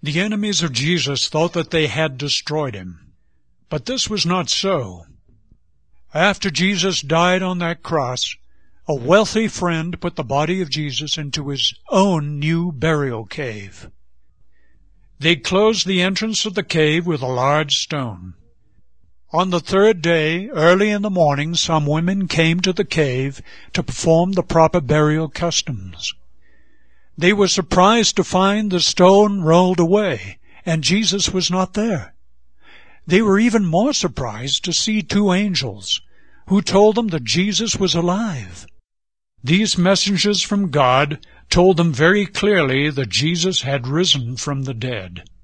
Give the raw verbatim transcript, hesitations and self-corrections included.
The enemies of Jesus thought that they had destroyed him, but this was not so. After Jesus died on that cross, a wealthy friend put the body of Jesus into his own new burial cave. They closed the entrance of the cave with a large stone. On the third day, early in the morning, some women came to the cave to perform the proper burial customs. They were surprised to find the stone rolled away, and Jesus was not there. They were even more surprised to see two angels, who told them that Jesus was alive. These messengers from God told them very clearly that Jesus had risen from the dead.